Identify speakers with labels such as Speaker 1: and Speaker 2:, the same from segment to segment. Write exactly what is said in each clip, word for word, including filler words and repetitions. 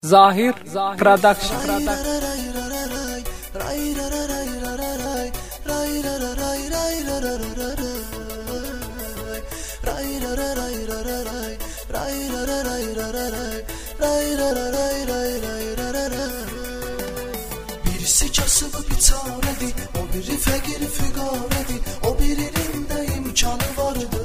Speaker 1: Zahir Production.
Speaker 2: Birisi kasıbı bir çaredi, o biri fekir fügaredi, o birinin de imkanı vardı.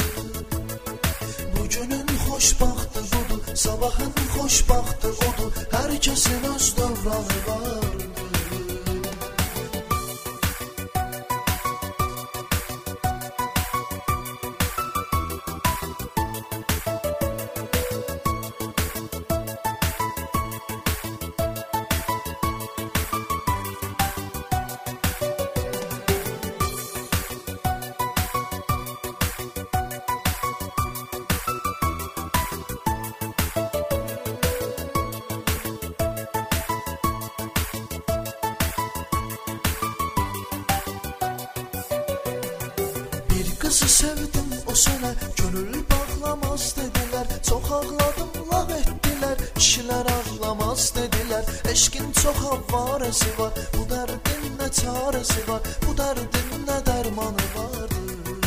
Speaker 2: Bugünün xoşbaxtı budur, sabahın xoşbaxtı odur, herkesin öz davranı vardı. Kızı sevdim o sene, gönül bağlamaz dediler. Çok ağladım, laf ettiler, kişiler ağlamaz dediler. Eşkin çok havvaresi var, bu derdin ne çaresi var, bu derdin ne dermanı vardı.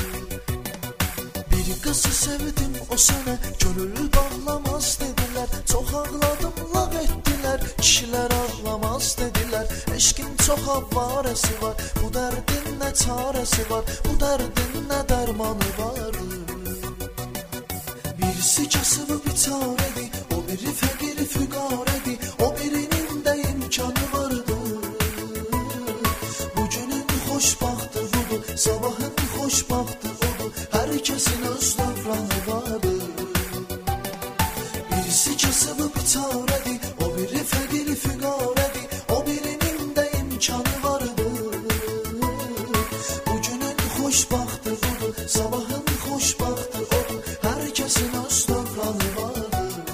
Speaker 2: Bir kızı sevdim o sene, gönül bağlamaz dediler. Çok ağladım, laf ettiler, kişiler ağlamaz dediler. Eşkin çok havvaresi var, bu derdin ne çaresi var, bu derdin ne dermanı vardı. Birisi kasıbı bir çaredi, o biri fekiri fügaredi, o birinin de imkanı vardı. Bugünün xoşbaxtı budur, sabahın xoşbaxtı odur, herkesin öz davranı vardı. Birisi kasıbı bir çaredi, o biri fekiri fügaredi, o birinin de imkanı vardı. Bugünün xoşbaxtı budur, sabahın xoşbaxtı odur, herkesin öz davranı vardı.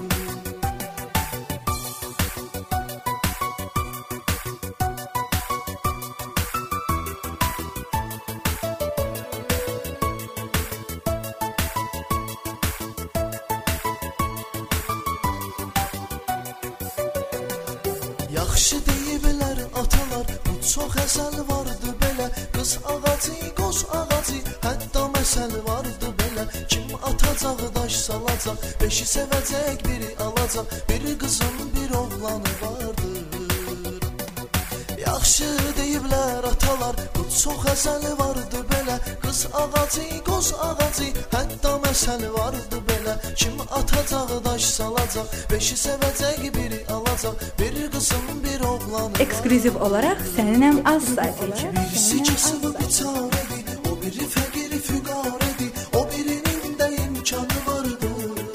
Speaker 2: Yaxşı deyiblər atalar, bu çox əsəl vardı belə. Qız ağacı, qoz ağacı, hətta məsəl vardı belə. Kim atacaq, daş salacaq, beşi sevəcək, biri alacaq, biri qızın, bir oğlanı vardır. Yaxşı deyiblər atalar, bu çox əsəl vardı belə. Qız ağacı, qoz ağacı, hətta məsəl vardı belə. Kim atacaq, daş salacaq, beşi sevəcək, biri alacaq, biri qızın, bir oğlanı.
Speaker 3: Eksklüziv olarak seninle az sayfayla.
Speaker 2: Birisi kasıbı bir çaredi, o biri fekiri fügaredi, o birinin de imkanı vardı.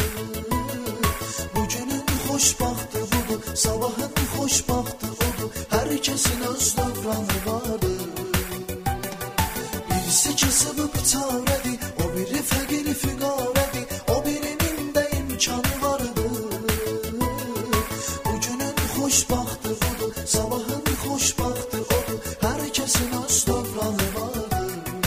Speaker 2: Bugünün xoşbaxtı budur, sabahın xoşbaxtı odur, herkesin öz davranı vardı. Birisi kasıbı bir çaredi, o biri fekiri fügaredi, o birinin de imkanı vardı. Bugünün xoşbaxtı budur, sabahın xoşbaxtı odur, herkesin öz davranı vardı.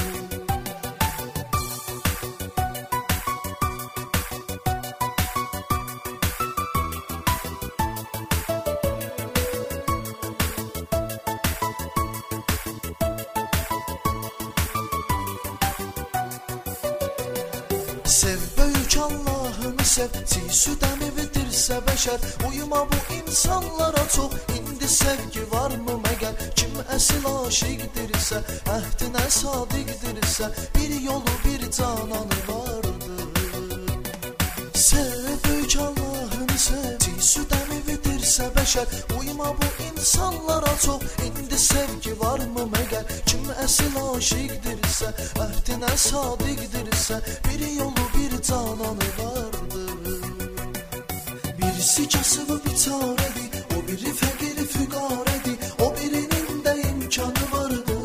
Speaker 2: Sev böyük Allah'ını sev, çiğ evidirsə bəşər. Uyuma bu insanlara çox, indi sevgi var mı məgər? Kim əsil aşiqdirsə, əhdinə sadiqdirsə, bir yolu bir cananı vardır. Sev böyük Allah'ını sev, çiğ evidirsə bəşər. Uyuma bu insanlara çox, indi sevgi var mı məgər? Kim əsil aşiqdirsə, əhdinə sadiqdirsə, bir yolu bir cananı vardır. Birisi kasıbı bir çaredi, o biri fekiri fügaredi, o birinin de imkanı vardı.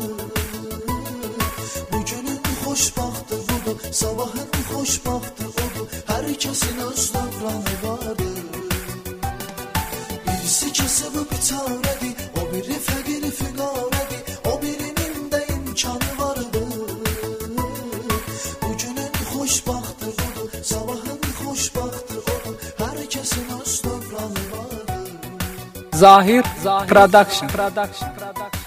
Speaker 2: Bugünün xoşbaxtı budur, sabahın xoşbaxtı odur, herkesin öz davranı vardı. Birisi kasıbı bir çaredi, o biri fekiri fügaredi, o birinin de imkanı vardı. Bugünün xoşbaxtı budur, sabahın xoşbaxtı odur, herkesin öz davranı vardı.
Speaker 1: Zahir Production. Production. Production.